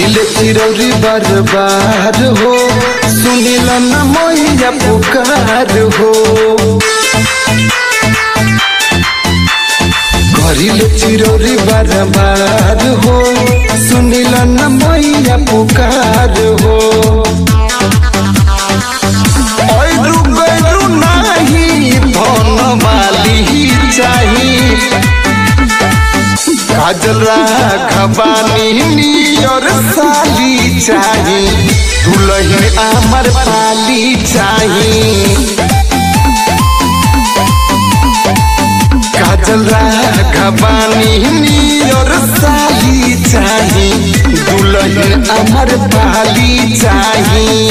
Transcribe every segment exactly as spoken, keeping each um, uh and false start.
करिले चिरौरी बार बार हो सुनिल न मैया पुकार हो करिले चिरौरी बार बार हो सुनिल न मैया पुकार हो काजल राघवानी और साली चाही दुल्हन अमर पाली चाही काजल राघवानी और साली चाही दुल्हन अमर पाली चाही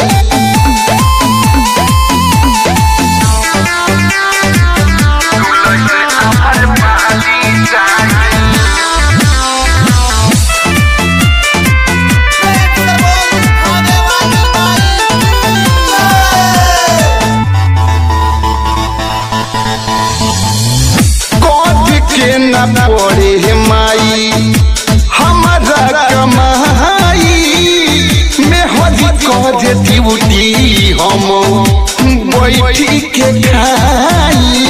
पड़े माई हमारा कमाई में हजी कह ड्यूटी हम बैठी के खाई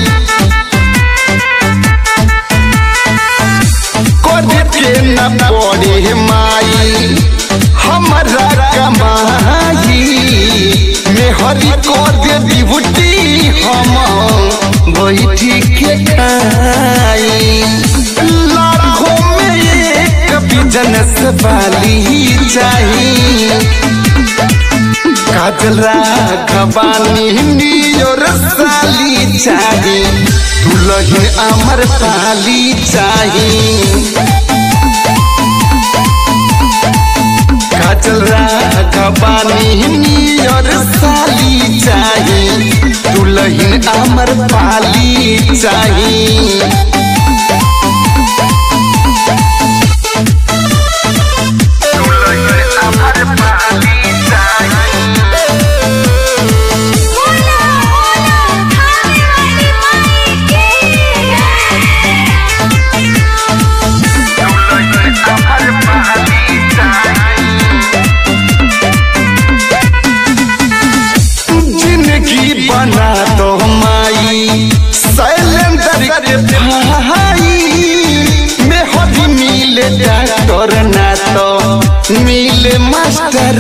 कह के न पड़े माई हमारा कमाई में हजी कह ड्यूटी हम बैठी के खाई लाखों में एक बिजनेस वाली चाहिए काजल राघवानी और साली चाहिए दुल्हन अमर पाली चाहिए काजल राघवानी और साली चाहिए दुल्हन अमर पाली चाहिए बना दो माई शैलेंद्र के भाई में हदी मिले डॉक्टर ना तो मिले मास्टर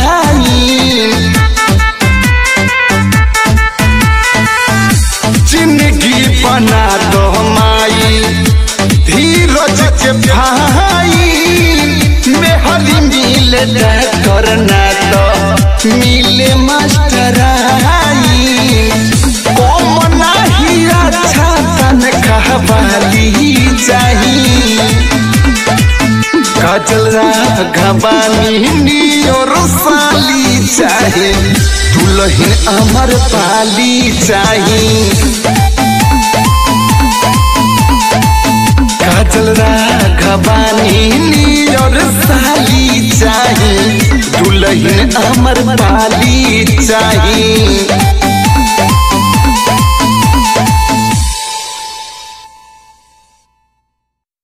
जिंदगी बना दो माई धीरज के भाई में हदी मिले डॉक्टर ना तो मिले मास्टर चाहिए काजल राघवानी और साली चाहिए दुल्हन अमर पाली चाहिए काजल राघवानी और साली चाहिए दुल्हन अमर पाली चाहिए।